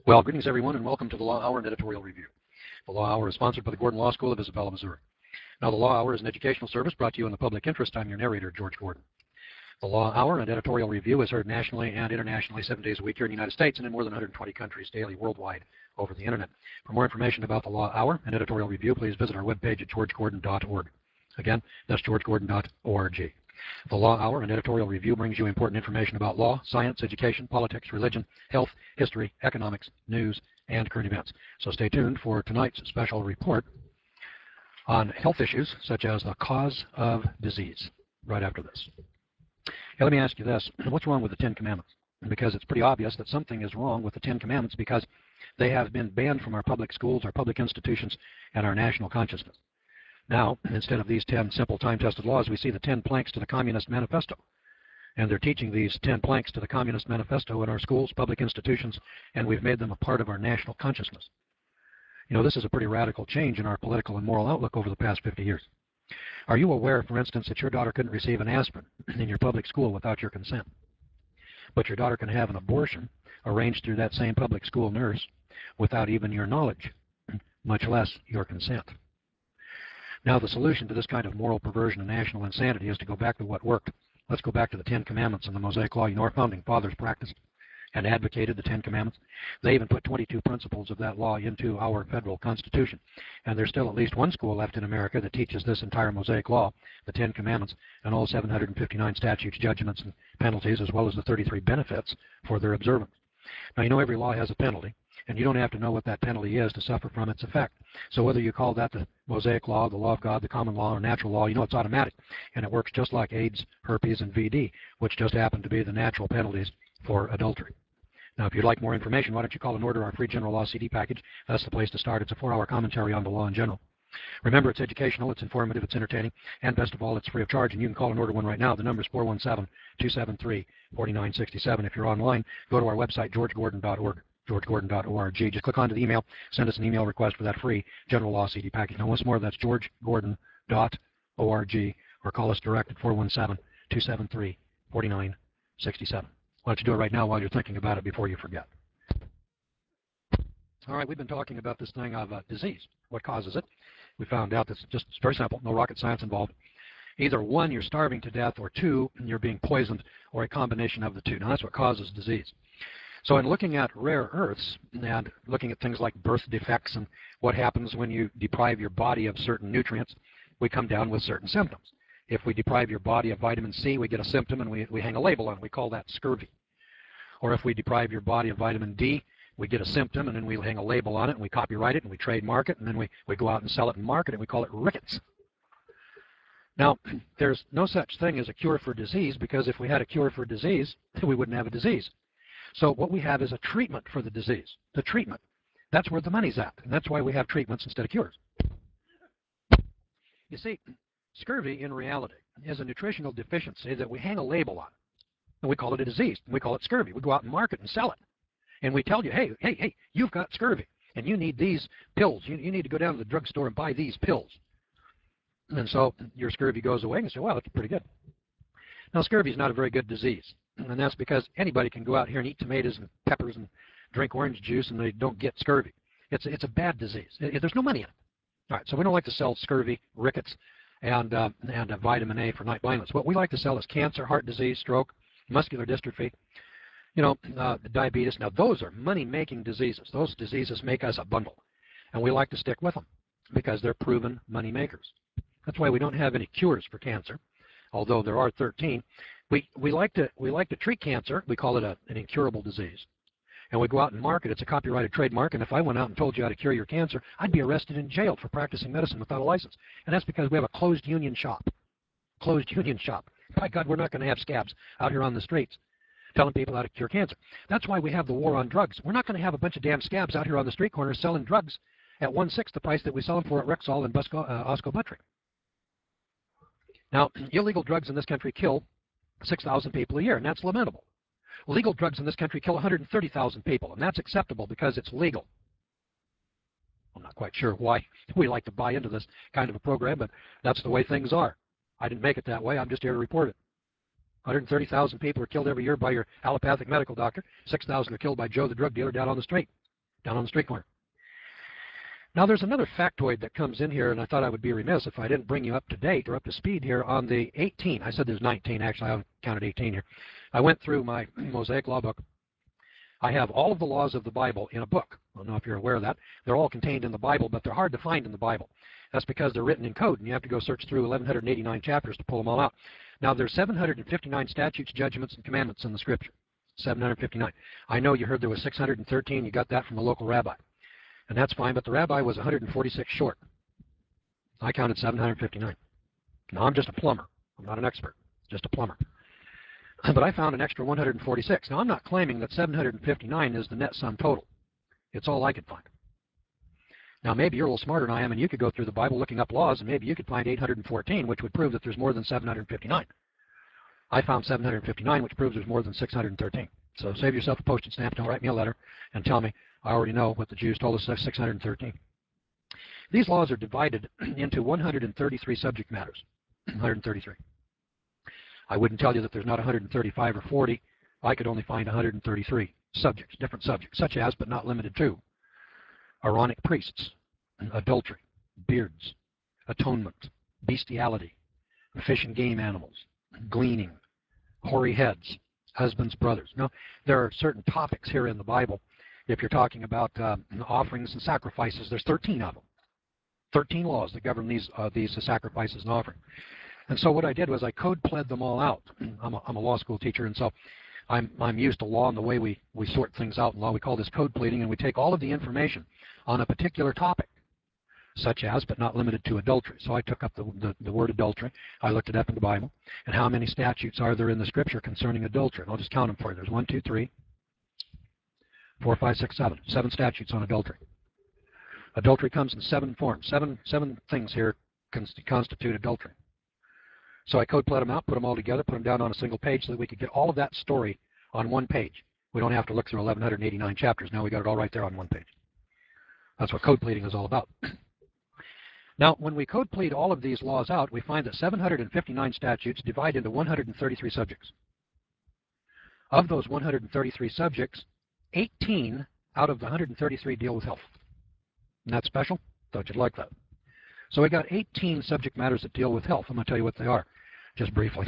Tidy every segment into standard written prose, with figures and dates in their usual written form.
Well, greetings everyone, and welcome to the Law Hour and Editorial Review. The Law Hour is sponsored by the Gordon Law School of Isabella, Missouri. Now, the Law Hour is an educational service brought to you in the public interest. I'm your narrator, George Gordon. The Law Hour and Editorial Review is heard nationally and internationally 7 days a week here in the United States and in more than 120 countries daily worldwide over the Internet. For more information about the Law Hour and Editorial Review, please visit our webpage at georgegordon.org. Again, that's georgegordon.org. The Law Hour and Editorial Review brings you important information about law, science, education, politics, religion, health, history, economics, news, and current events. So stay tuned for tonight's special report on health issues such as the cause of disease right after this. Now, let me ask you this. What's wrong with the Ten Commandments? Because it's pretty obvious that something is wrong with the Ten Commandments because they have been banned from our public schools, our public institutions, and our national consciousness. Now, instead of these 10 simple time-tested laws, we see the 10 planks to the Communist Manifesto. And they're teaching these 10 planks to the Communist Manifesto in our schools, public institutions, and we've made them a part of our national consciousness. You know, this is a pretty radical change in our political and moral outlook over the past 50 years. Are you aware, for instance, that your daughter couldn't receive an aspirin in your public school without your consent? But your daughter can have an abortion arranged through that same public school nurse without even your knowledge, much less your consent. Now, the solution to this kind of moral perversion and national insanity is to go back to what worked. Let's go back to the Ten Commandments and the Mosaic Law. You know, our founding fathers practiced and advocated the Ten Commandments. They even put 22 principles of that law into our federal Constitution. And there's still at least one school left in America that teaches this entire Mosaic Law, the Ten Commandments, and all 759 statutes, judgments, and penalties, as well as the 33 benefits for their observance. Now, you know every law has a penalty, and you don't have to know what that penalty is to suffer from its effect. So whether you call that the Mosaic Law, the Law of God, the Common Law, or Natural Law, you know it's automatic. And it works just like AIDS, herpes, and VD, which just happen to be the natural penalties for adultery. Now, if you'd like more information, why don't you call and order our free General Law CD package? That's the place to start. It's a 4-hour commentary on the law in general. Remember, it's educational, it's informative, it's entertaining, and best of all, it's free of charge. And you can call and order one right now. The number is 417-273-4967. If you're online, go to our website, georgegordon.org. georgegordon.org. Just click onto the email, send us an email request for that free General Law CD package. Now, once more, that's georgegordon.org, or call us direct at 417-273-4967. Why don't you do it right now while you're thinking about it before you forget. All right, we've been talking about this thing of disease. What causes it? We found out it's very simple, no rocket science involved. Either one, you're starving to death, or two, you're being poisoned, or a combination of the two. Now, that's what causes disease. So in looking at rare earths and looking at things like birth defects and what happens when you deprive your body of certain nutrients, we come down with certain symptoms. If we deprive your body of vitamin C, we get a symptom and we hang a label on it. We call that scurvy. Or if we deprive your body of vitamin D, we get a symptom and then we hang a label on it and we copyright it and we trademark it and then we go out and sell it and market it. We call it rickets. Now, there's no such thing as a cure for disease, because if we had a cure for disease, we wouldn't have a disease. So what we have is a treatment for the disease. The treatment. That's where the money's at. And that's why we have treatments instead of cures. You see, scurvy in reality is a nutritional deficiency that we hang a label on. And we call it a disease. We call it scurvy. We go out and market and sell it. And we tell you, hey, you've got scurvy. And you need these pills. You need to go down to the drugstore and buy these pills. And so your scurvy goes away and you say, well, that's pretty good. Now, scurvy is not a very good disease. And that's because anybody can go out here and eat tomatoes and peppers and drink orange juice and they don't get scurvy. It's a bad disease. There's no money in it. All right, so we don't like to sell scurvy, rickets, and vitamin A for night blindness. What we like to sell is cancer, heart disease, stroke, muscular dystrophy, diabetes. Now, those are money-making diseases. Those diseases make us a bundle. And we like to stick with them because they're proven money makers. That's why we don't have any cures for cancer, although there are 13. We like to treat cancer. We call it an incurable disease. And we go out and market. It's a copyrighted trademark. And if I went out and told you how to cure your cancer, I'd be arrested and jailed for practicing medicine without a license. And that's because we have a closed union shop. Closed union shop. By God, we're not going to have scabs out here on the streets telling people how to cure cancer. That's why we have the war on drugs. We're not going to have a bunch of damn scabs out here on the street corners selling drugs at 1/6 the price that we sell them for at Rexall and Osco-Buttrick. Now, illegal drugs in this country kill 6,000 people a year, and that's lamentable. Legal drugs in this country kill 130,000 people, and that's acceptable because it's legal. I'm not quite sure why we like to buy into this kind of a program, but that's the way things are. I didn't make it that way. I'm just here to report it. 130,000 people are killed every year by your allopathic medical doctor. 6,000 are killed by Joe the drug dealer down on the street. down on the street corner. Now there's another factoid that comes in here, and I thought I would be remiss if I didn't bring you up to date or up to speed here on the 18. I said there's 19, actually I haven't counted 18 here. I went through my Mosaic Law book. I have all of the laws of the Bible in a book. I don't know if you're aware of that. They're all contained in the Bible, but they're hard to find in the Bible. That's because they're written in code, and you have to go search through 1,189 chapters to pull them all out. Now, there's 759 statutes, judgments, and commandments in the Scripture. 759. I know you heard there was 613. You got that from the local rabbi. And that's fine, but the rabbi was 146 short. I counted 759. Now, I'm just a plumber. I'm not an expert, just a plumber. But I found an extra 146. Now, I'm not claiming that 759 is the net sum total. It's all I could find. Now, maybe you're a little smarter than I am, and you could go through the Bible looking up laws, and maybe you could find 814, which would prove that there's more than 759. I found 759, which proves there's more than 613. So save yourself a postage stamp, don't write me a letter, and tell me I already know what the Jews told us, 613. These laws are divided into 133 subject matters. 133. I wouldn't tell you that there's not 135 or 40. I could only find 133 subjects, different subjects, such as, but not limited to, Aaronic priests, adultery, beards, atonement, bestiality, fish and game animals, gleaning, hoary heads, husbands, brothers. Now, there are certain topics here in the Bible. If you're talking about offerings and sacrifices, there's 13 of them. 13 laws that govern these sacrifices and offerings. And so what I did was I code pled them all out. I'm a law school teacher, and so I'm used to law and the way we sort things out in law. We call this code pleading, and we take all of the information on a particular topic, such as, but not limited to, adultery. So I took up the word adultery. I looked it up in the Bible, and how many statutes are there in the Scripture concerning adultery? And I'll just count them for you. There's 1, 2, 3, 4, 5, 6, 7. 7 statutes on adultery. Adultery comes in 7 forms. Seven things here constitute adultery. So I code pled them out, put them all together, put them down on a single page so that we could get all of that story on one page. We don't have to look through 1,189 chapters. Now we got it all right there on one page. That's what code pleading is all about. Now, when we code plead all of these laws out, we find that 759 statutes divide into 133 subjects. Of those 133 subjects, 18 out of the 133 deal with health. Isn't that special? Thought you'd like that. So we got 18 subject matters that deal with health. I'm going to tell you what they are, just briefly.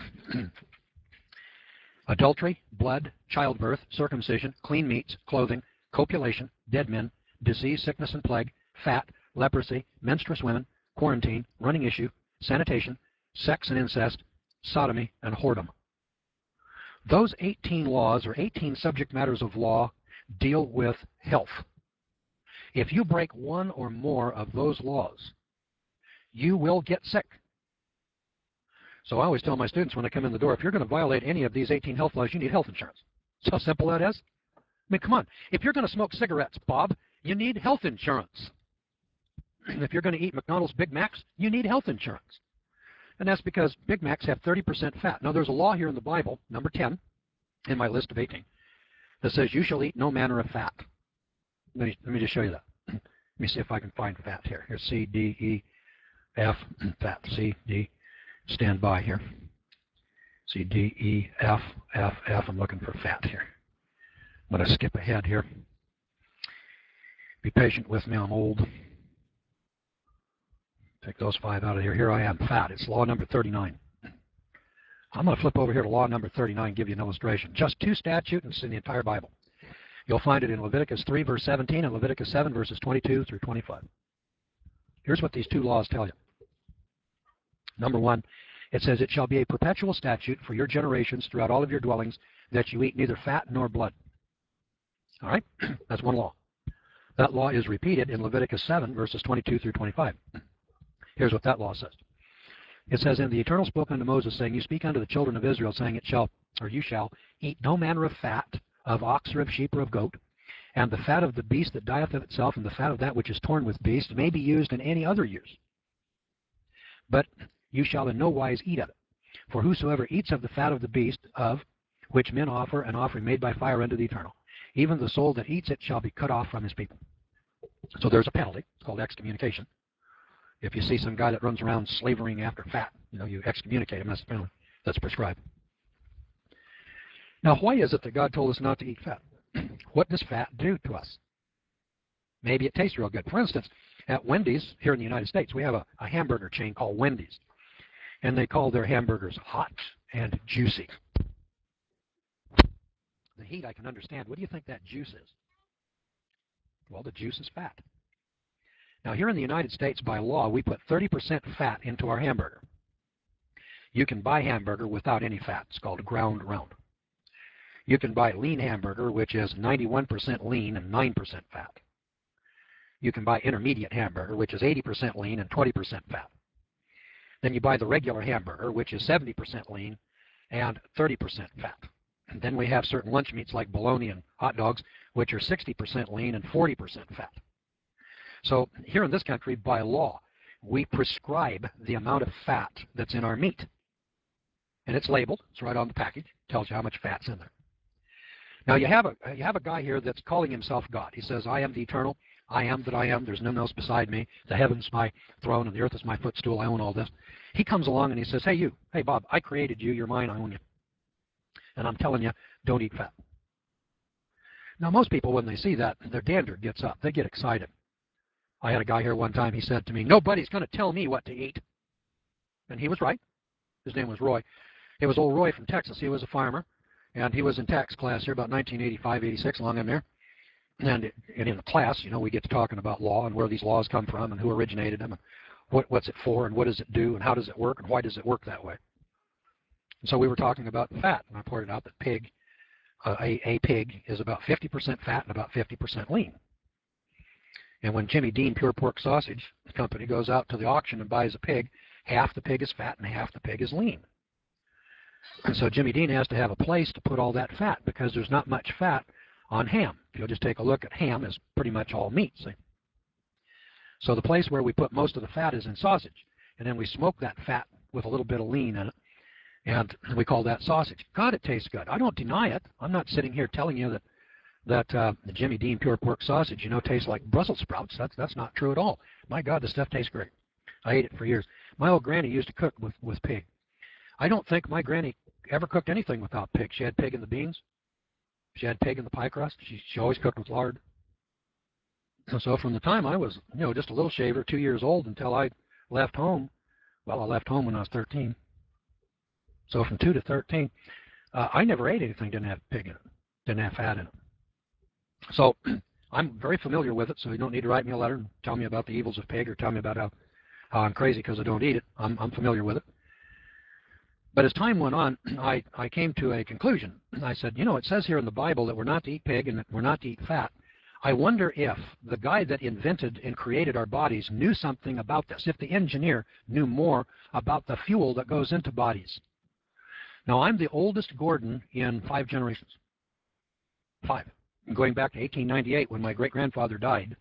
Adultery, blood, childbirth, circumcision, clean meats, clothing, copulation, dead men, disease, sickness, and plague, fat, leprosy, menstruous women, quarantine, running issue, sanitation, sex and incest, sodomy, and whoredom. Those 18 laws, or 18 subject matters of law, deal with health. If you break one or more of those laws, you will get sick. So I always tell my students when I come in the door, if you're going to violate any of these 18 health laws, you need health insurance. See how simple that is? I mean, come on. If you're going to smoke cigarettes, Bob, you need health insurance. If you're going to eat McDonald's Big Macs, you need health insurance. And that's because Big Macs have 30% fat. Now, there's a law here in the Bible, number 10, in my list of 18, that says you shall eat no manner of fat. Let me just show you that. Let me see if I can find fat here. Here's C, D, E, F, fat, C, D, stand by here. C, D, E, F, F, F, I'm looking for fat here. I'm going to skip ahead here. Be patient with me, I'm old. Take those 5 out of here. Here I am, fat. It's law number 39. I'm going to flip over here to law number 39 and give you an illustration. Just 2 statutes, and it's in the entire Bible. You'll find it in Leviticus 3, verse 17, and Leviticus 7, verses 22 through 25. Here's what these 2 laws tell you. Number 1, it says, it shall be a perpetual statute for your generations throughout all of your dwellings that you eat neither fat nor blood. All right? That's one law. That law is repeated in Leviticus 7, verses 22 through 25. Here's what that law says. It says, and the Eternal spoke unto Moses, saying, you speak unto the children of Israel, saying, it shall, or you shall, eat no manner of fat, of ox or of sheep or of goat, and the fat of the beast that dieth of itself, and the fat of that which is torn with beast, may be used in any other use. But you shall in no wise eat of it. For whosoever eats of the fat of the beast, of which men offer an offering made by fire unto the Eternal, even the soul that eats it shall be cut off from his people. So there's a penalty. It's called excommunication. If you see some guy that runs around slavering after fat, you excommunicate him. That's the penalty that's prescribed. Now, why is it that God told us not to eat fat? What does fat do to us? maybe it tastes real good. For instance, at Wendy's here in the United States, we have a hamburger chain called Wendy's, and they call their hamburgers hot and juicy. The heat I can understand. What do you think that juice is? Well, the juice is fat. Now, here in the United States, by law, we put 30% fat into our hamburger. You can buy hamburger without any fat. It's called ground round. You can buy lean hamburger, which is 91% lean and 9% fat. You can buy intermediate hamburger, which is 80% lean and 20% fat. Then you buy the regular hamburger, which is 70% lean and 30% fat. And then we have certain lunch meats like bologna and hot dogs, which are 60% lean and 40% fat. So here in this country, by law, we prescribe the amount of fat that's in our meat. And it's labeled. It's right on the package. It tells you how much fat's in there. Now you have a guy here that's calling himself God. He says, I am the eternal. I am that I am. There's none else beside me. The heavens my throne and the earth is my footstool. I own all this. He comes along and he says, hey, you. Hey, Bob, I created you. You're mine. I own you. And I'm telling you, don't eat fat. Now, most people, when they see that, their dander gets up. They get excited. I had a guy here one time. He said to me, nobody's going to tell me what to eat. And he was right. His name was Roy. It was old Roy from Texas. He was a farmer. And he was in tax class here about 1985, 86, along in there. And in the class, you know, we get to talking about law and where these laws come from and who originated them and what's it for and what does it do and how does it work and why does it work that way. And so we were talking about fat, and I pointed out that a pig is about 50% fat and about 50% lean. And when Jimmy Dean Pure Pork Sausage Company goes out to the auction and buys a pig, half the pig is fat and half the pig is lean. And so Jimmy Dean has to have a place to put all that fat because there's not much fat on ham. If you'll just take a look at ham, is pretty much all meat. See? So the place where we put most of the fat is in sausage. And then we smoke that fat with a little bit of lean in it. And we call that sausage. God, it tastes good. I don't deny it. I'm not sitting here telling you that the Jimmy Dean Pure Pork Sausage, you know, tastes like Brussels sprouts. That's not true at all. My God, the stuff tastes great. I ate it for years. My old granny used to cook with pig. I don't think my granny ever cooked anything without pig. She had pig in the beans. She had pig in the pie crust. She always cooked with lard. So from the time I was, you know, just a little shaver, 2 years old, until I left home, well, I left home when I was 13. So from 2 to 13, I never ate anything that didn't have pig in it, didn't have fat in it. So I'm very familiar with it, so you don't need to write me a letter and tell me about the evils of pig or tell me about how I'm crazy because I don't eat it. I'm familiar with it. But as time went on, I came to a conclusion. I said, you know, it says here in the Bible that we're not to eat pig and that we're not to eat fat. I wonder if the guy that invented and created our bodies knew something about this, if the engineer knew more about the fuel that goes into bodies. Now, I'm the oldest Gordon in 5 generations. 5. Going back to 1898 when my great-grandfather died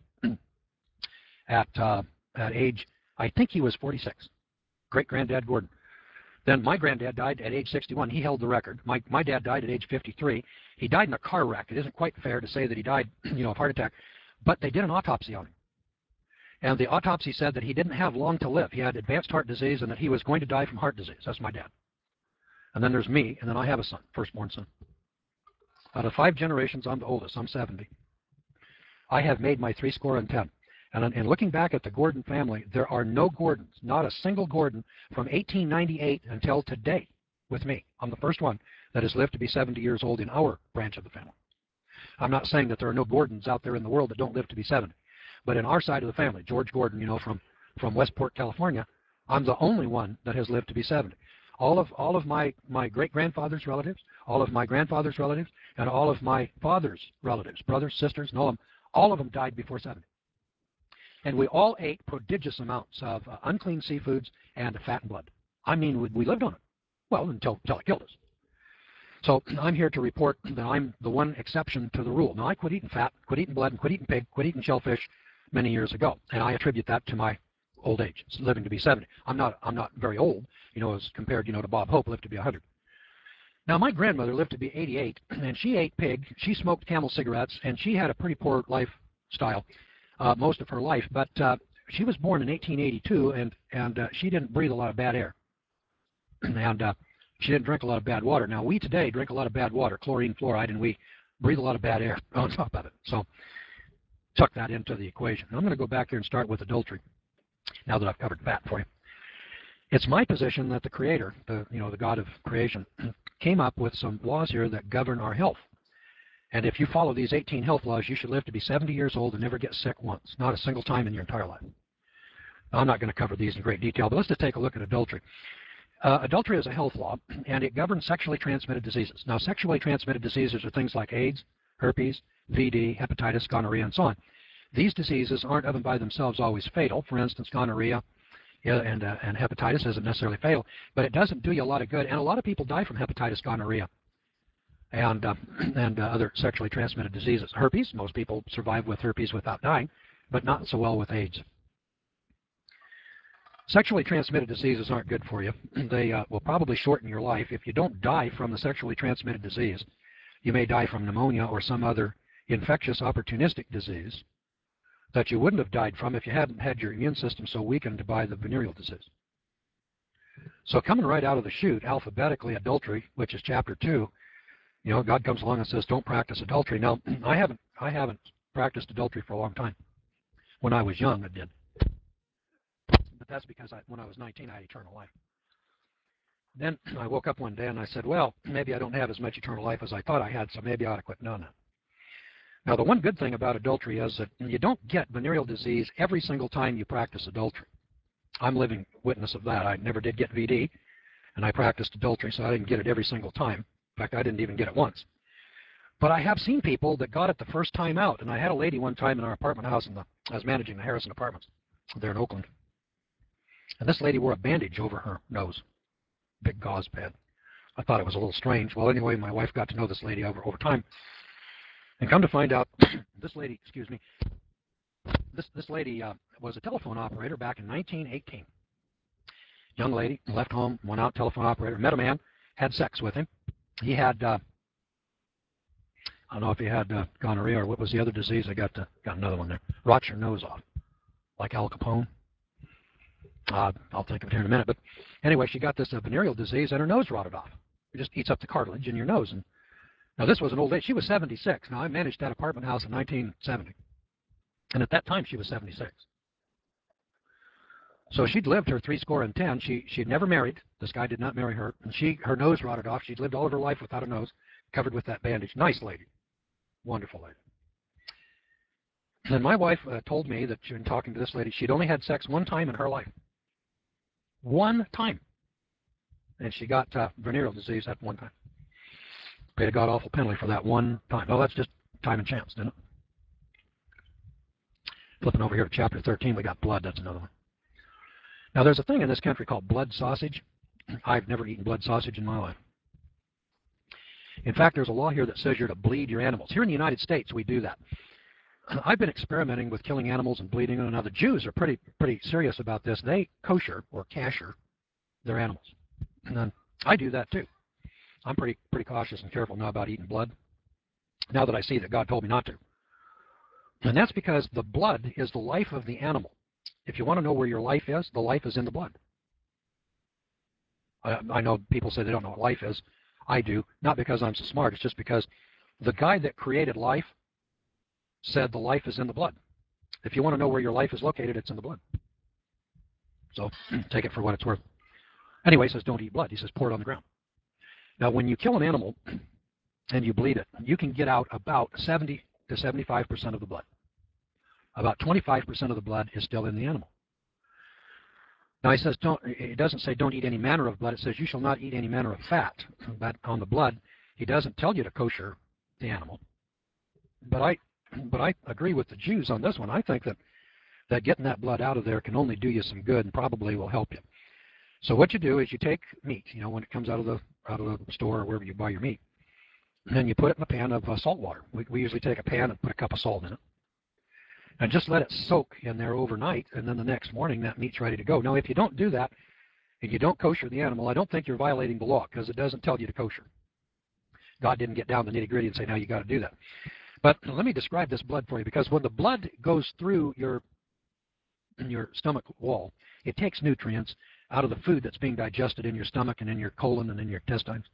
at age, I think he was 46. Great-granddad Gordon. Then my granddad died at age 61. He held the record. My dad died at age 53. He died in a car wreck. It isn't quite fair to say that he died, you know, of heart attack, but they did an autopsy on him. And the autopsy said that he didn't have long to live. He had advanced heart disease and that he was going to die from heart disease. That's my dad. And then there's me, and then I have a son, firstborn son. Out of 5 generations, I'm the oldest. I'm 70. I have made my 70. And looking back at the Gordon family, there are no Gordons, not a single Gordon from 1898 until today with me. I'm the first one that has lived to be 70 years old in our branch of the family. I'm not saying that there are no Gordons out there in the world that don't live to be 70. But in our side of the family, George Gordon, you know, from Westport, California, I'm the only one that has lived to be 70. All of my great-grandfather's relatives, all of my grandfather's relatives, and all of my father's relatives, brothers, sisters, and all of them died before 70. And we all ate prodigious amounts of unclean seafoods and fat and blood. I mean, we lived on it. Well, until it killed us. So I'm here to report that I'm the one exception to the rule. Now, I quit eating fat, quit eating blood, and quit eating pig, quit eating shellfish many years ago. And I attribute that to my old age, living to be 70. I'm not very old, you know, as compared, you know, to Bob Hope, lived to be 100. Now, my grandmother lived to be 88, and she ate pig, she smoked Camel cigarettes, and she had a pretty poor lifestyle most of her life. But she was born in 1882, and she didn't breathe a lot of bad air. And she didn't drink a lot of bad water. Now, we today drink a lot of bad water, chlorine, fluoride, and we breathe a lot of bad air on top of it. So tuck that into the equation. Now I'm going to go back here and start with adultery, now that I've covered fat for you. It's my position that the Creator, the God of creation, came up with some laws here that govern our health. And if you follow these 18 health laws, you should live to be 70 years old and never get sick once, not a single time in your entire life. I'm not going to cover these in great detail, but let's just take a look at adultery. Adultery is a health law, and it governs sexually transmitted diseases. Now, sexually transmitted diseases are things like AIDS, herpes, VD, hepatitis, gonorrhea, and so on. These diseases aren't of and by themselves always fatal. For instance, gonorrhea and hepatitis isn't necessarily fatal, but it doesn't do you a lot of good. And a lot of people die from hepatitis, gonorrhea, and other sexually transmitted diseases. Herpes, most people survive with herpes without dying, but not so well with AIDS. Sexually transmitted diseases aren't good for you. They will probably shorten your life. If you don't die from the sexually transmitted disease, you may die from pneumonia or some other infectious opportunistic disease that you wouldn't have died from if you hadn't had your immune system so weakened by the venereal disease. So coming right out of the chute, alphabetically, adultery, which is chapter 2, God comes along and says, don't practice adultery. Now, I haven't practiced adultery for a long time. When I was young, I did. But that's because when I was 19, I had eternal life. Then I woke up one day and I said, well, maybe I don't have as much eternal life as I thought I had, so maybe I ought to quit doing that. Now, the one good thing about adultery is that you don't get venereal disease every single time you practice adultery. I'm living witness of that. I never did get VD, and I practiced adultery, so I didn't get it every single time. In fact, I didn't even get it once. But I have seen people that got it the first time out, and I had a lady one time in our apartment house, I was managing the Harrison Apartments there in Oakland. And this lady wore a bandage over her nose, big gauze pad. I thought it was a little strange. Well, anyway, my wife got to know this lady over time. And come to find out, this lady, this lady was a telephone operator back in 1918. Young lady, left home, went out, telephone operator, met a man, had sex with him. He had, I don't know if he had gonorrhea or what was the other disease. I got another one there. Rot your nose off, like Al Capone. I'll think of it here in a minute. But anyway, she got this venereal disease and her nose rotted off. It just eats up the cartilage in your nose. And now this was an old lady. She was 76. Now I managed that apartment house in 1970. And at that time she was 76. So she'd lived her 70. She'd never married. This guy did not marry her. And her nose rotted off. She'd lived all of her life without a nose, covered with that bandage. Nice lady. Wonderful lady. And my wife told me that in talking to this lady, she'd only had sex one time in her life. One time. And she got venereal disease that one time. Paid a god-awful penalty for that one time. Well, that's just time and chance, didn't it? Flipping over here to chapter 13, we got blood. That's another one. Now, there's a thing in this country called blood sausage. I've never eaten blood sausage in my life. In fact, there's a law here that says you're to bleed your animals. Here in the United States, we do that. I've been experimenting with killing animals and bleeding them. Now, the Jews are pretty serious about this. They kosher or kasher their animals. And then I do that too. I'm pretty cautious and careful now about eating blood, now that I see that God told me not to. And that's because the blood is the life of the animal. If you want to know where your life is, the life is in the blood. I know people say they don't know what life is. I do, not because I'm so smart. It's just because the guy that created life said the life is in the blood. If you want to know where your life is located, it's in the blood. So take it for what it's worth. Anyway, he says don't eat blood. He says pour it on the ground. Now, when you kill an animal and you bleed it, you can get out about 70 to 75% of the blood. About 25% of the blood is still in the animal. Now, he says it doesn't say don't eat any manner of blood. It says you shall not eat any manner of fat. But on the blood, he doesn't tell you to kosher the animal. But I agree with the Jews on this one. I think that getting that blood out of there can only do you some good and probably will help you. So what you do is you take meat, when it comes out of the store or wherever you buy your meat, and then you put it in a pan of salt water. We usually take a pan and put a cup of salt in it. And just let it soak in there overnight, and then the next morning that meat's ready to go. Now, if you don't do that, and you don't kosher the animal, I don't think you're violating the law, because it doesn't tell you to kosher. God didn't get down the nitty-gritty and say, now you got to do that. But let me describe this blood for you, because when the blood goes through your stomach wall, it takes nutrients out of the food that's being digested in your stomach and in your colon and in your intestines.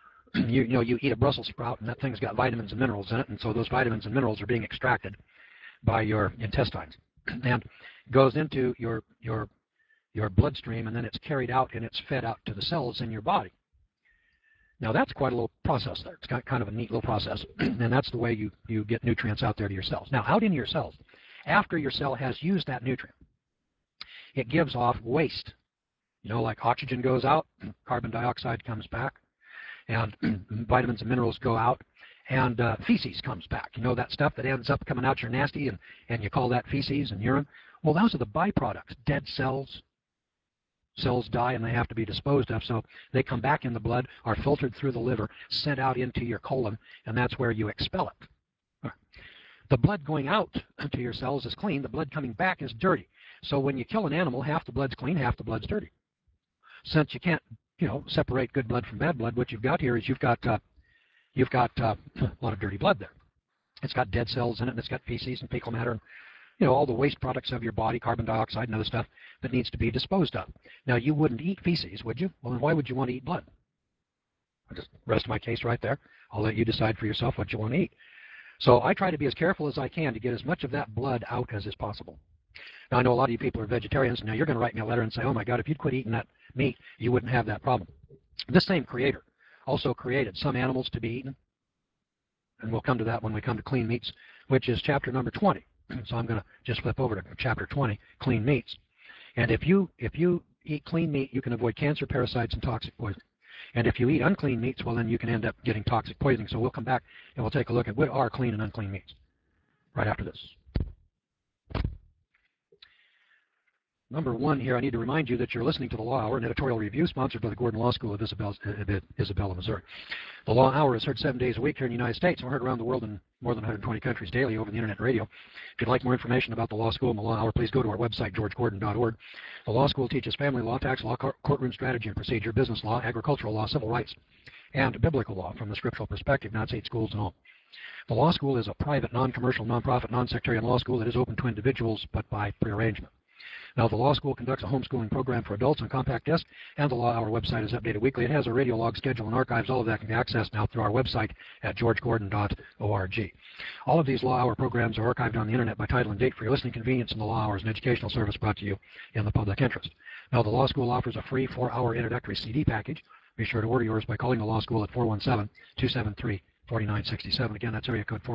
You eat a Brussels sprout, and that thing's got vitamins and minerals in it, and so those vitamins and minerals are being extracted. by your intestines and goes into your bloodstream, and then it's carried out and it's fed out to the cells in your body. Now that's quite a little process there. It's got kind of a neat little process, and that's the way you get nutrients out there to your cells. Now out in your cells, after your cell has used that nutrient, it gives off waste. You know, like oxygen goes out, carbon dioxide comes back, and vitamins and minerals go out, and feces comes back. You know, that stuff that ends up coming out, you're nasty, and you call that feces and urine. Well, those are the byproducts. Dead cells. Cells die and they have to be disposed of, so they come back in the blood, are filtered through the liver, sent out into your colon, and that's where you expel it. The blood going out to your cells is clean. The blood coming back is dirty. So when you kill an animal, half the blood's clean, half the blood's dirty. Since you can't, separate good blood from bad blood, what you've got here is you've got a lot of dirty blood there. It's got dead cells in it, and it's got feces and fecal matter, and all the waste products of your body, carbon dioxide and other stuff that needs to be disposed of. Now, you wouldn't eat feces, would you? Well, then why would you want to eat blood? I'll just rest my case right there. I'll let you decide for yourself what you want to eat. So I try to be as careful as I can to get as much of that blood out as is possible. Now, I know a lot of you people are vegetarians. Now, you're going to write me a letter and say, oh, my God, if you'd quit eating that meat, you wouldn't have that problem. This same creator also created some animals to be eaten, and we'll come to that when we come to clean meats, which is chapter number 20. So I'm going to just flip over to chapter 20, clean meats. And if you eat clean meat, you can avoid cancer, parasites, and toxic poison. And if you eat unclean meats, well, then you can end up getting toxic poisoning. So we'll come back and we'll take a look at what are clean and unclean meats right after this. Number one here, I need to remind you that you're listening to the Law Hour, an editorial review sponsored by the Gordon Law School of Isabella, Missouri. The Law Hour is heard 7 days a week here in the United States, and we're heard around the world in more than 120 countries daily over the internet and radio. If you'd like more information about the Law School and the Law Hour, please go to our website, georgegordon.org. The Law School teaches family law, tax law, courtroom strategy and procedure, business law, agricultural law, civil rights, and biblical law from the scriptural perspective. Now it's 8 schools in all. The Law School is a private, non-commercial, non-profit, non-sectarian law school that is open to individuals, but by prearrangement. Now, the Law School conducts a homeschooling program for adults on compact disc, and the Law Hour website is updated weekly. It has a radio log schedule and archives. All of that can be accessed now through our website at georgegordon.org. All of these Law Hour programs are archived on the internet by title and date for your listening convenience, and the Law Hour is an educational service brought to you in the public interest. Now, the Law School offers a free 4-hour introductory CD package. Be sure to order yours by calling the Law School at 417-273-4967. Again, that's area code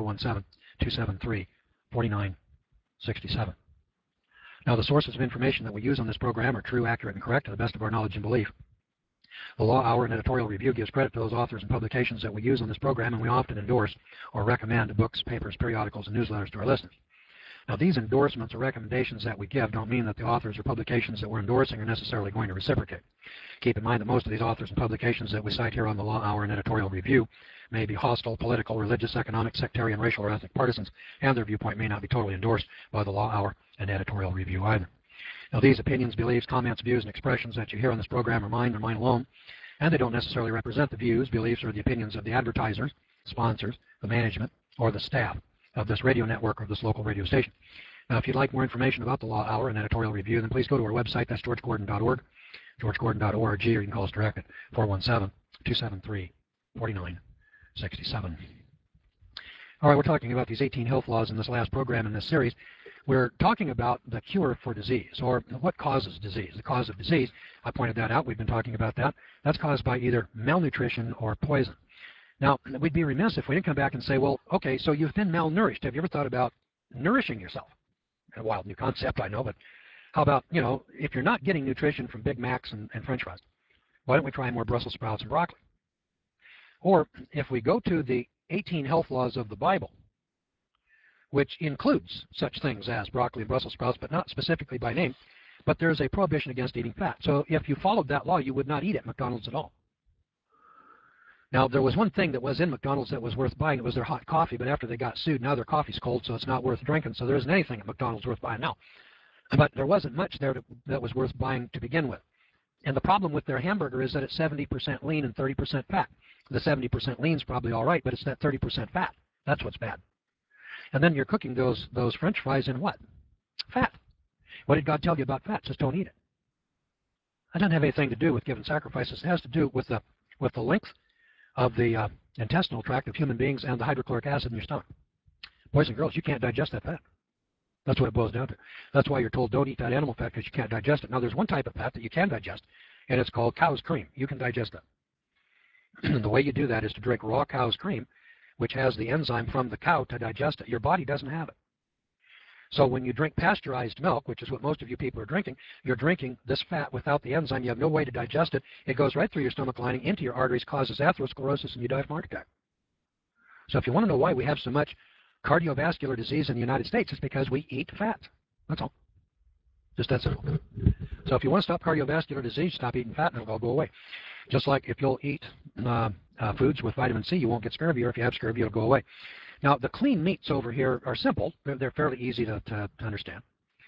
417-273-4967. Now, the sources of information that we use on this program are true, accurate, and correct to the best of our knowledge and belief. The Law Hour and editorial review gives credit to those authors and publications that we use on this program, and we often endorse or recommend books, papers, periodicals, and newsletters to our listeners. Now, these endorsements or recommendations that we give don't mean that the authors or publications that we're endorsing are necessarily going to reciprocate. Keep in mind that most of these authors and publications that we cite here on the Law Hour and editorial review may be hostile, political, religious, economic, sectarian, racial, or ethnic partisans, and their viewpoint may not be totally endorsed by the Law Hour and editorial review either. Now, these opinions, beliefs, comments, views, and expressions that you hear on this program are mine and mine alone, and they don't necessarily represent the views, beliefs, or the opinions of the advertisers, sponsors, the management, or the staff of this radio network or this local radio station. Now, if you'd like more information about the Law Hour and editorial review, then please go to our website. That's georgegordon.org, georgegordon.org, or you can call us direct at 417-273-4967. All right, we're talking about these 18 health laws in this last program in this series. We're talking about the cure for disease, or what causes disease. The cause of disease, I pointed that out. We've been talking about that. That's caused by either malnutrition or poison. Now, we'd be remiss if we didn't come back and say, well, okay, so you've been malnourished. Have you ever thought about nourishing yourself? A wild new concept, I know, but how about, if you're not getting nutrition from Big Macs and French fries, why don't we try more Brussels sprouts and broccoli? Or if we go to the 18 health laws of the Bible, which includes such things as broccoli and Brussels sprouts, but not specifically by name, but there's a prohibition against eating fat. So if you followed that law, you would not eat at McDonald's at all. Now, there was one thing that was in McDonald's that was worth buying. It was their hot coffee, but after they got sued, now their coffee's cold, so it's not worth drinking. So there isn't anything at McDonald's worth buying now. But there wasn't much there that was worth buying to begin with. And the problem with their hamburger is that it's 70% lean and 30% fat. The 70% lean is probably all right, but it's that 30% fat. That's what's bad. And then you're cooking those French fries in what? Fat. What did God tell you about fat? Just don't eat it. That doesn't have anything to do with giving sacrifices. It has to do with the length of the intestinal tract of human beings and the hydrochloric acid in your stomach. Boys and girls, you can't digest that fat. That's what it boils down to. That's why you're told don't eat that animal fat because you can't digest it. Now, there's one type of fat that you can digest, and it's called cow's cream. You can digest that. And the way you do that is to drink raw cow's cream, which has the enzyme from the cow to digest it. Your body doesn't have it. So when you drink pasteurized milk, which is what most of you people are drinking, you're drinking this fat without the enzyme. You have no way to digest it. It goes right through your stomach lining, into your arteries, causes atherosclerosis, and you die from heart attack. So if you want to know why we have so much cardiovascular disease in the United States, it's because we eat fat. That's all. Just that simple. So if you want to stop cardiovascular disease, stop eating fat and it'll all go away. Just like if you'll eat foods with vitamin C, you won't get scurvy, or if you have scurvy, it'll go away. Now, the clean meats over here are simple. They're fairly easy to understand.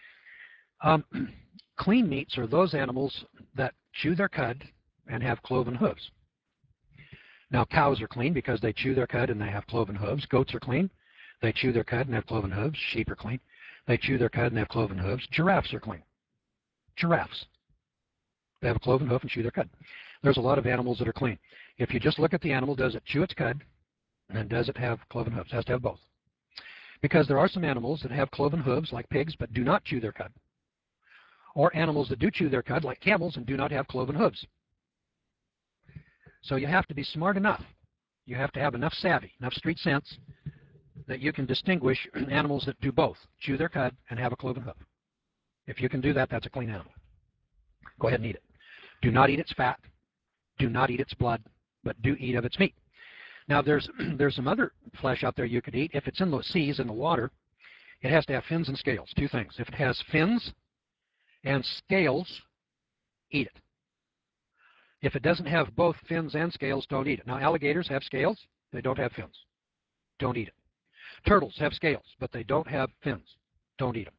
Clean meats are those animals that chew their cud and have cloven hooves. Now, cows are clean because they chew their cud and they have cloven hooves. Goats are clean. They chew their cud and have cloven hooves. Sheep are clean. They chew their cud and have cloven hooves. Giraffes are clean. Giraffes. They have a cloven hoof and chew their cud. There's a lot of animals that are clean. If you just look at the animal, does it chew its cud and does it have cloven hooves? It has to have both. Because there are some animals that have cloven hooves, like pigs, but do not chew their cud. Or animals that do chew their cud, like camels, and do not have cloven hooves. So you have to be smart enough. You have to have enough savvy, enough street sense, that you can distinguish animals that do both, chew their cud and have a cloven hoof. If you can do that, that's a clean animal. Go ahead and eat it. Do not eat its fat. Do not eat its blood, but do eat of its meat. Now, there's some other flesh out there you could eat. If it's in the seas, in the water, it has to have fins and scales. Two things. If it has fins and scales, eat it. If it doesn't have both fins and scales, don't eat it. Now, alligators have scales. They don't have fins. Don't eat it. Turtles have scales, but they don't have fins. Don't eat them.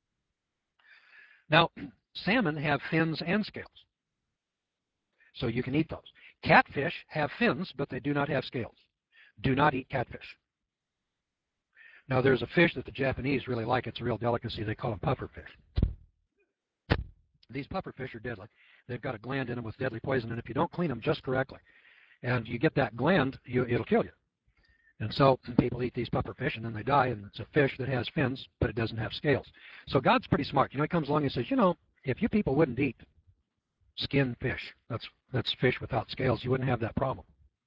Now, salmon have fins and scales, so you can eat those. Catfish have fins, but they do not have scales. Do not eat catfish. Now, there's a fish that the Japanese really like. It's a real delicacy. They call them pufferfish. These pufferfish are deadly. They've got a gland in them with deadly poison, and if you don't clean them just correctly, and you get that gland, it'll kill you. And so people eat these pufferfish, and then they die, and it's a fish that has fins, but it doesn't have scales. So God's pretty smart. He comes along and says, if you people wouldn't eat skin fish, that's fish without scales, you wouldn't have that problem.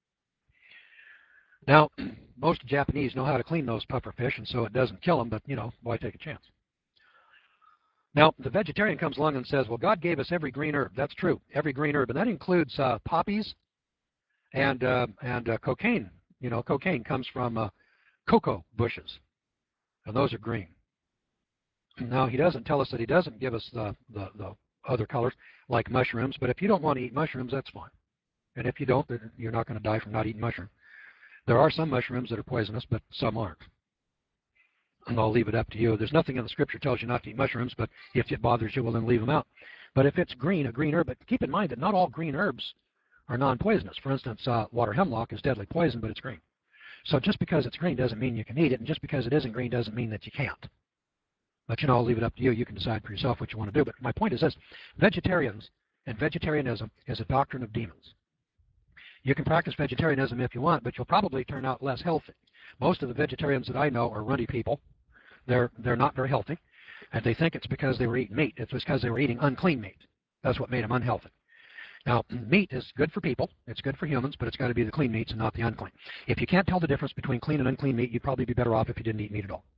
Now, most Japanese know how to clean those pufferfish, and so it doesn't kill them, but, why take a chance? Now, the vegetarian comes along and says, well, God gave us every green herb. That's true, every green herb, and that includes poppies and cocaine. Cocaine comes from cocoa bushes, and those are green. Now, he doesn't tell us that he doesn't give us the other colors, like mushrooms, but if you don't want to eat mushrooms, that's fine. And if you don't, then you're not going to die from not eating mushrooms. There are some mushrooms that are poisonous, but some aren't. And I'll leave it up to you. There's nothing in the scripture tells you not to eat mushrooms, but if it bothers you, well, then leave them out. But if it's green, a green herb, but keep in mind that not all green herbs are non-poisonous. For instance, water hemlock is deadly poison, but it's green. So just because it's green doesn't mean you can eat it, and just because it isn't green doesn't mean that you can't. But, I'll leave it up to you. You can decide for yourself what you want to do. But my point is this. Vegetarians and vegetarianism is a doctrine of demons. You can practice vegetarianism if you want, but you'll probably turn out less healthy. Most of the vegetarians that I know are runty people. They're not very healthy, and they think it's because they were eating meat. It's because they were eating unclean meat. That's what made them unhealthy. Now, meat is good for people. It's good for humans, but it's got to be the clean meats and not the unclean. If you can't tell the difference between clean and unclean meat, you'd probably be better off if you didn't eat meat at all.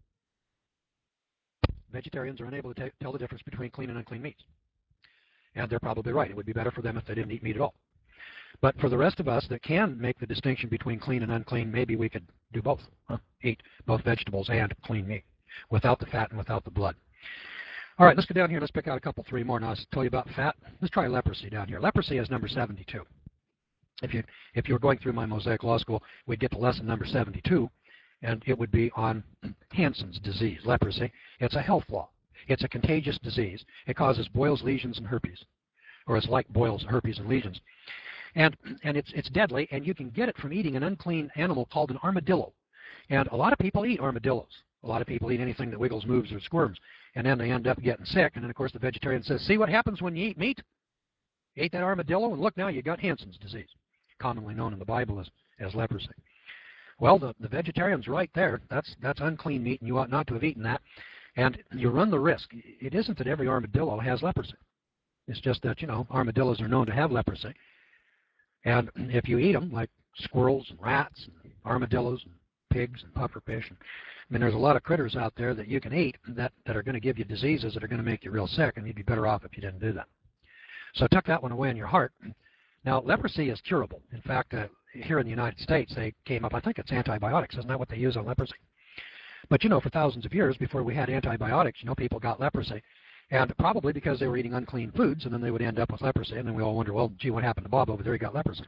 Vegetarians are unable to tell the difference between clean and unclean meats. And they're probably right. It would be better for them if they didn't eat meat at all. But for the rest of us that can make the distinction between clean and unclean, maybe we could do both. Eat both vegetables and clean meat without the fat and without the blood. All right, let's go down here. Let's pick out a three more. Now, I'll tell you about fat. Let's try leprosy down here. Leprosy is number 72. If you were going through my Mosaic Law School, we'd get to lesson number 72, and it would be on Hansen's disease, leprosy. It's a health law. It's a contagious disease. It causes boils, lesions, and herpes, or it's like boils, herpes, and lesions. And it's deadly, and you can get it from eating an unclean animal called an armadillo. And a lot of people eat armadillos. A lot of people eat anything that wiggles, moves, or squirms, and then they end up getting sick. And then, of course, the vegetarian says, see what happens when you eat meat? You ate that armadillo, and look, now you got Hansen's disease, commonly known in the Bible as leprosy. Well, the vegetarian's right there. That's unclean meat, and you ought not to have eaten that. And you run the risk. It isn't that every armadillo has leprosy. It's just that, armadillos are known to have leprosy. And if you eat them, like squirrels and rats and armadillos and pigs and pufferfish, there's a lot of critters out there that you can eat that are going to give you diseases that are going to make you real sick, and you'd be better off if you didn't do that. So tuck that one away in your heart. Now, leprosy is curable. In fact, here in the United States, they came up, I think it's antibiotics. Isn't that what they use on leprosy? But, for thousands of years before we had antibiotics, people got leprosy. And probably because they were eating unclean foods, and then they would end up with leprosy. And then we all wonder, well, gee, what happened to Bob over there? He got leprosy.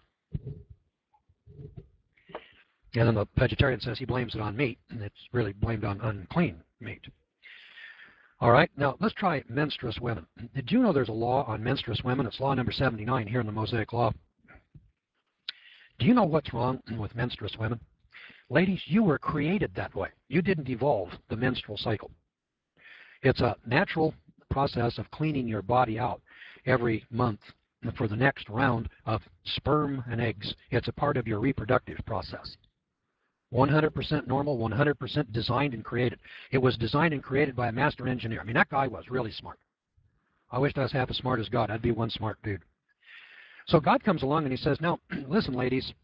And then the vegetarian says he blames it on meat, and it's really blamed on unclean meat. All right, now let's try menstruous women. Did you know there's a law on menstruous women? It's law number 79 here in the Mosaic Law. Do you know what's wrong with menstruous women? Ladies, you were created that way. You didn't evolve the menstrual cycle. It's a natural process of cleaning your body out every month for the next round of sperm and eggs. It's a part of your reproductive process. 100% normal, 100% designed and created. It was designed and created by a master engineer. That guy was really smart. I wish I was half as smart as God. I'd be one smart dude. So God comes along and he says, now, listen, ladies,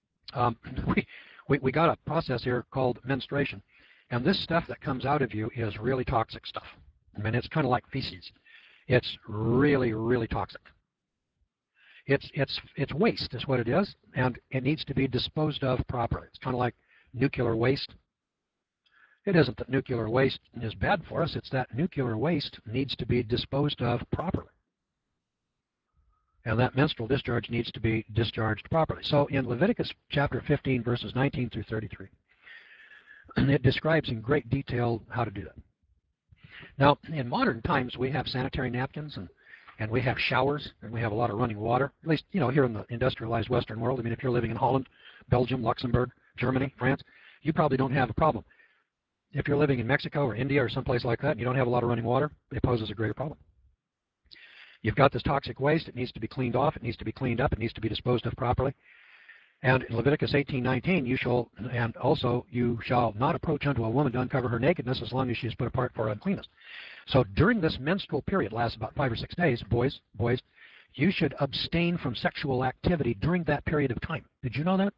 we got a process here called menstruation. And this stuff that comes out of you is really toxic stuff. It's kind of like feces. It's really, really toxic. It's waste is what it is, and it needs to be disposed of properly. It's kind of like nuclear waste. It isn't that nuclear waste is bad for us. It's that nuclear waste needs to be disposed of properly. And that menstrual discharge needs to be discharged properly. So in Leviticus chapter 15, verses 19 through 33, it describes in great detail how to do that. Now, in modern times, we have sanitary napkins and we have showers, and we have a lot of running water, at least, here in the industrialized Western world. If you're living in Holland, Belgium, Luxembourg, Germany, France, you probably don't have a problem. If you're living in Mexico or India or someplace like that and you don't have a lot of running water, it poses a greater problem. You've got this toxic waste. It needs to be cleaned off. It needs to be cleaned up. It needs to be disposed of properly. And in Leviticus 18:19, you shall not approach unto a woman to uncover her nakedness as long as she is put apart for uncleanness. So during this menstrual period, lasts about 5 or 6 days, boys, you should abstain from sexual activity during that period of time. Did you know that?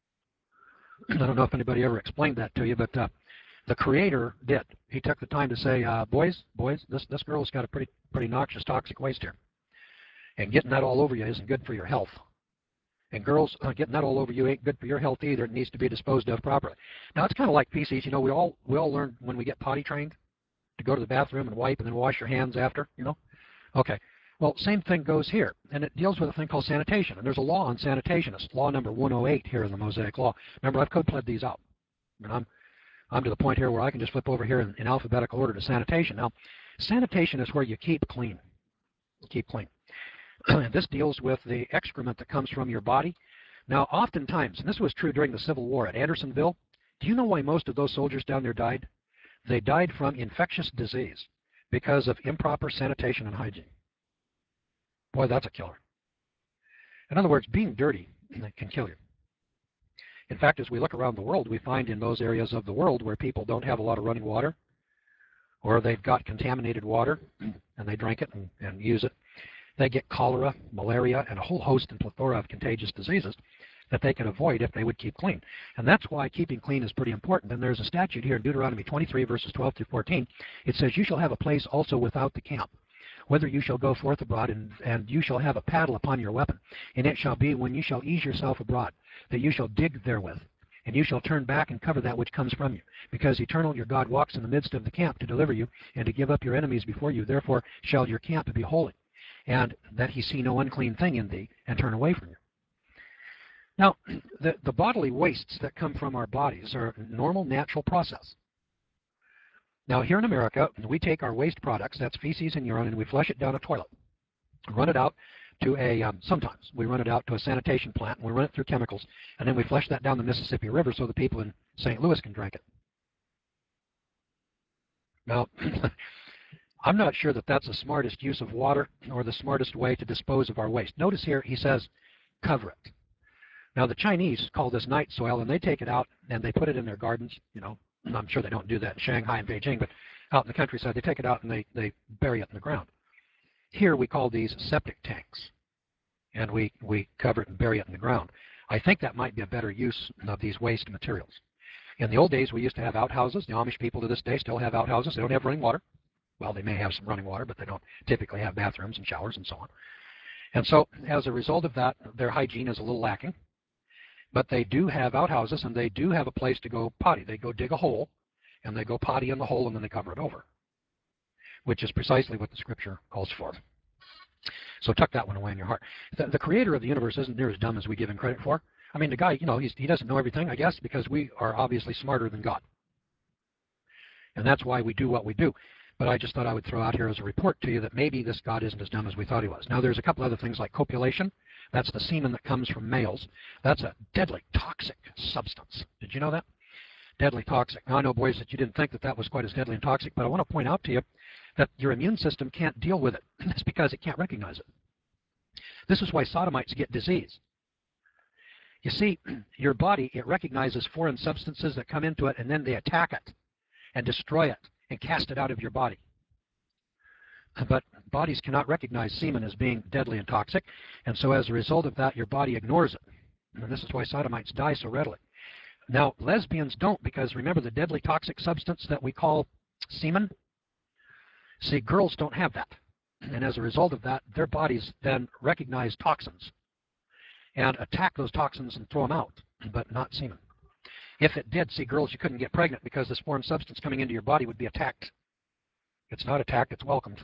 I don't know if anybody ever explained that to you, but the Creator did. He took the time to say, boys, this girl's got a pretty noxious, toxic waste here. And getting that all over you isn't good for your health. And girls, getting that all over you ain't good for your health either. It needs to be disposed of properly. Now, it's kind of like feces. We all learn when we get potty trained to go to the bathroom and wipe and then wash your hands after, Okay. Well, same thing goes here. And it deals with a thing called sanitation. And there's a law on sanitation. It's law number 108 here in the Mosaic Law. Remember, I've code-pled these out. And I'm to the point here where I can just flip over here in alphabetical order to sanitation. Now, sanitation is where you keep clean. Keep clean. This deals with the excrement that comes from your body. Now, oftentimes, and this was true during the Civil War at Andersonville, do you know why most of those soldiers down there died? They died from infectious disease because of improper sanitation and hygiene. Boy, that's a killer. In other words, being dirty can kill you. In fact, as we look around the world, we find in those areas of the world where people don't have a lot of running water, or they've got contaminated water and they drink it and use it, they get cholera, malaria, and a whole host and plethora of contagious diseases that they can avoid if they would keep clean. And that's why keeping clean is pretty important. And there's a statute here in Deuteronomy 23, verses 12 through 14. It says, you shall have a place also without the camp, whether you shall go forth abroad, and you shall have a paddle upon your weapon. And it shall be, when you shall ease yourself abroad, that you shall dig therewith, and you shall turn back and cover that which comes from you. Because Eternal your God walks in the midst of the camp to deliver you, and to give up your enemies before you. Therefore shall your camp be holy, and that he see no unclean thing in thee, and turn away from you. Now, the bodily wastes that come from our bodies are a normal, natural process. Now, here in America, we take our waste products, that's feces and urine, and we flush it down a toilet. Run it out to sometimes we run it out to a sanitation plant, and we run it through chemicals, and then we flush that down the Mississippi River so the people in St. Louis can drink it. Now, I'm not sure that that's the smartest use of water or the smartest way to dispose of our waste. Notice here he says, cover it. Now, the Chinese call this night soil, and they take it out and they put it in their gardens. I'm sure they don't do that in Shanghai and Beijing, but out in the countryside. They take it out and they bury it in the ground. Here we call these septic tanks, and we cover it and bury it in the ground. I think that might be a better use of these waste materials. In the old days, we used to have outhouses. The Amish people to this day still have outhouses. They don't have running water. Well, they may have some running water, but they don't typically have bathrooms and showers and so on. And so as a result of that, their hygiene is a little lacking. But they do have outhouses, and they do have a place to go potty. They go dig a hole, and they go potty in the hole, and then they cover it over, which is precisely what the Scripture calls for. So tuck that one away in your heart. The creator of the universe isn't near as dumb as we give him credit for. I mean, the guy, he doesn't know everything, I guess, because we are obviously smarter than God. And that's why we do what we do. But I just thought I would throw out here as a report to you that maybe this God isn't as dumb as we thought he was. Now, there's a couple other things like copulation. That's the semen that comes from males. That's a deadly toxic substance. Did you know that? Deadly toxic. Now, I know, boys, that you didn't think that that was quite as deadly and toxic, but I want to point out to you that your immune system can't deal with it. It's because it can't recognize it. This is why sodomites get disease. You see, your body, it recognizes foreign substances that come into it, and then they attack it and destroy it and cast it out of your body. But bodies cannot recognize semen as being deadly and toxic, and so as a result of that, your body ignores it. And this is why sodomites die so readily. Now, lesbians don't, because remember the deadly toxic substance that we call semen? See, girls don't have that. And as a result of that, their bodies then recognize toxins and attack those toxins and throw them out, but not semen. If it did, see, girls, you couldn't get pregnant because this foreign substance coming into your body would be attacked. It's not attacked, it's welcomed.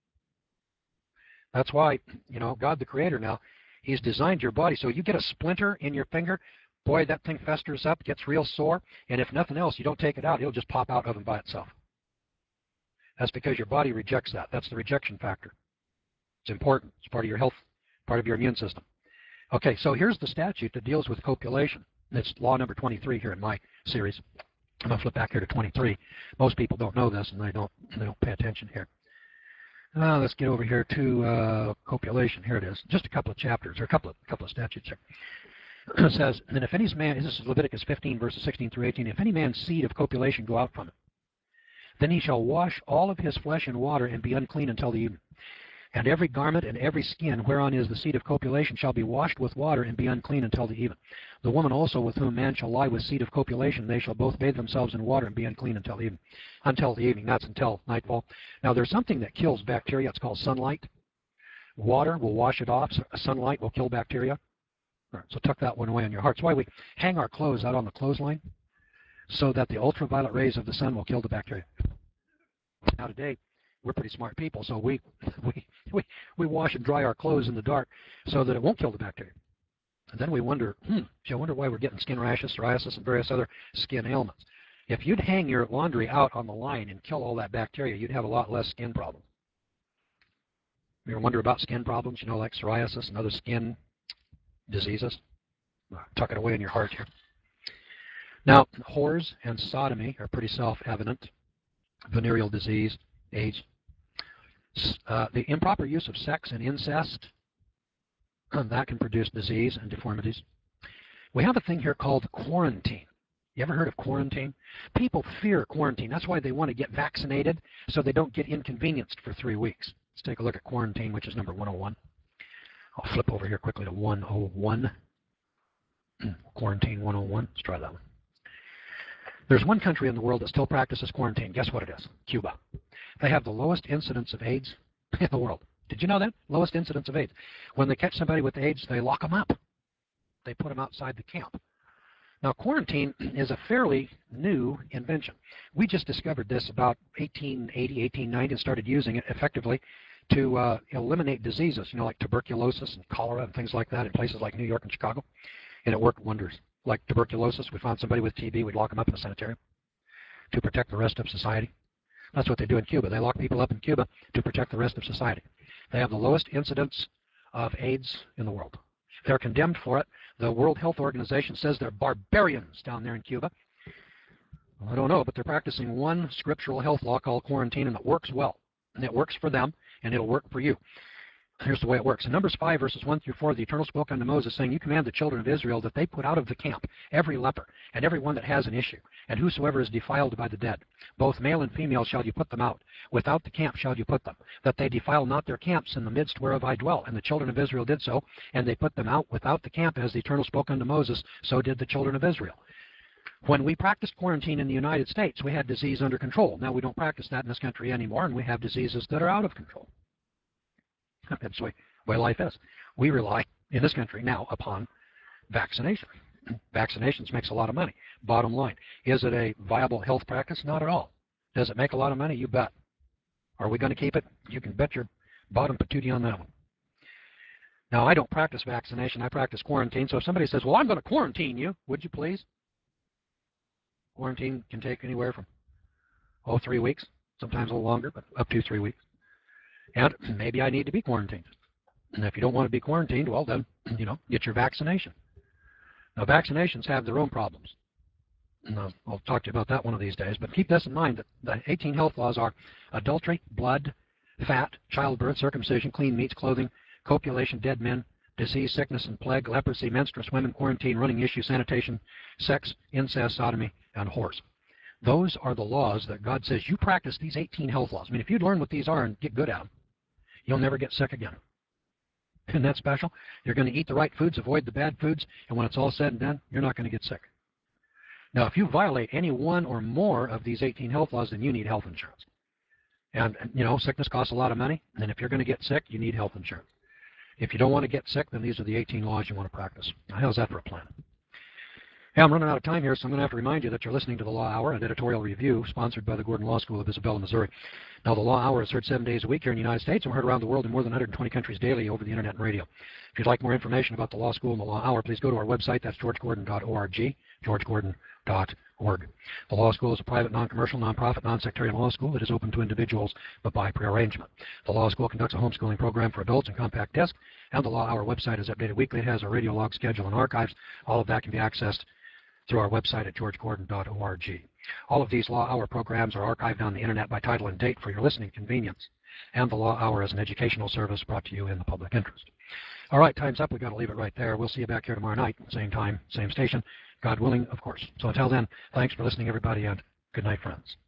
That's why, God the Creator now, He's designed your body so you get a splinter in your finger, boy, that thing festers up, gets real sore, and if nothing else, you don't take it out, it'll just pop out of and by itself. That's because your body rejects that. That's the rejection factor. It's important. It's part of your health, part of your immune system. Okay, so here's the statute that deals with copulation. It's law number 23 here in my series. I'm going to flip back here to 23. Most people don't know this, and they don't pay attention here. Let's get over here to copulation. Here it is. Just a couple of chapters, or a couple of statutes here. It says, and if any man, this is Leviticus 15, verses 16 through 18, if any man's seed of copulation go out from it, then he shall wash all of his flesh in water and be unclean until the evening. And every garment and every skin whereon is the seed of copulation shall be washed with water and be unclean until the even. The woman also with whom man shall lie with seed of copulation, they shall both bathe themselves in water and be unclean until the evening. Until the evening, that's until nightfall. Now there's something that kills bacteria. It's called sunlight. Water will wash it off. Sunlight will kill bacteria. All right, so tuck that one away on your heart. That's why we hang our clothes out on the clothesline, so that the ultraviolet rays of the sun will kill the bacteria. Now today, we're pretty smart people, so we wash and dry our clothes in the dark so that it won't kill the bacteria. And then we wonder, I wonder why we're getting skin rashes, psoriasis, and various other skin ailments. If you'd hang your laundry out on the line and kill all that bacteria, you'd have a lot less skin problems. You ever wonder about skin problems, like psoriasis and other skin diseases? Tuck it away in your heart here. Now, whores and sodomy are pretty self-evident. Venereal disease, AIDS. The improper use of sex and incest, that can produce disease and deformities. We have a thing here called quarantine. You ever heard of quarantine? People fear quarantine. That's why they want to get vaccinated so they don't get inconvenienced for 3 weeks. Let's take a look at quarantine, which is number 101. I'll flip over here quickly to 101. Quarantine 101. Let's try that one. There's one country in the world that still practices quarantine. Guess what it is? Cuba. They have the lowest incidence of AIDS in the world. Did you know that? Lowest incidence of AIDS. When they catch somebody with AIDS, they lock them up. They put them outside the camp. Now, quarantine is a fairly new invention. We just discovered this about 1880, 1890, and started using it effectively to eliminate diseases, like tuberculosis and cholera and things like that in places like New York and Chicago. And it worked wonders. Like tuberculosis, we found somebody with TB, we'd lock them up in a sanitarium to protect the rest of society. That's what they do in Cuba. They lock people up in Cuba to protect the rest of society. They have the lowest incidence of AIDS in the world. They're condemned for it. The World Health Organization says they're barbarians down there in Cuba. Well, I don't know, but they're practicing one scriptural health law called quarantine, and it works well. And it works for them, and it'll work for you. Here's the way it works. In Numbers 5, verses 1 through 4, the Eternal spoke unto Moses, saying, You command the children of Israel that they put out of the camp every leper, and every one that has an issue, and whosoever is defiled by the dead. Both male and female shall you put them out. Without the camp shall you put them, that they defile not their camps in the midst whereof I dwell. And the children of Israel did so, and they put them out without the camp, as the Eternal spoke unto Moses, so did the children of Israel. When we practiced quarantine in the United States, we had disease under control. Now we don't practice that in this country anymore, and we have diseases that are out of control. That's the way life is. We rely in this country now upon vaccination. Vaccinations makes a lot of money. Bottom line, is it a viable health practice? Not at all. Does it make a lot of money? You bet. Are we going to keep it? You can bet your bottom patootie on that one. Now, I don't practice vaccination. I practice quarantine. So if somebody says, well, I'm going to quarantine you, would you please? Quarantine can take anywhere from, 3 weeks, sometimes a little longer, but up to 3 weeks. And maybe I need to be quarantined. And if you don't want to be quarantined, well, then, get your vaccination. Now, vaccinations have their own problems. And I'll talk to you about that one of these days. But keep this in mind, that the 18 health laws are adultery, blood, fat, childbirth, circumcision, clean meats, clothing, copulation, dead men, disease, sickness, and plague, leprosy, menstruous women, quarantine, running issue, sanitation, sex, incest, sodomy, and whores. Those are the laws that God says you practice these 18 health laws. I mean, if you'd learn what these are and get good at them, you'll never get sick again. Isn't that special? You're going to eat the right foods, avoid the bad foods, and when it's all said and done, you're not going to get sick. Now, if you violate any one or more of these 18 health laws, then you need health insurance. And, sickness costs a lot of money, and if you're going to get sick, you need health insurance. If you don't want to get sick, then these are the 18 laws you want to practice. Now, how's that for a plan? Hey, I'm running out of time here, so I'm going to have to remind you that you're listening to the Law Hour, an editorial review sponsored by the Gordon Law School of Isabella, Missouri. Now, the Law Hour is heard 7 days a week here in the United States and heard around the world in more than 120 countries daily over the internet and radio. If you'd like more information about the Law School and the Law Hour, please go to our website. That's georgegordon.org, georgegordon.org. The Law School is a private, non-commercial, non-profit, non-sectarian law school that is open to individuals but by prearrangement. The Law School conducts a homeschooling program for adults and compact disc, and the Law Hour website is updated weekly. It has a radio log schedule and archives. All of that can be accessed through our website at georgegordon.org. All of these Law Hour programs are archived on the internet by title and date for your listening convenience. And the Law Hour is an educational service brought to you in the public interest. All right, time's up. We've got to leave it right there. We'll see you back here tomorrow night, same time, same station, God willing, of course. So until then, thanks for listening, everybody, and good night, friends.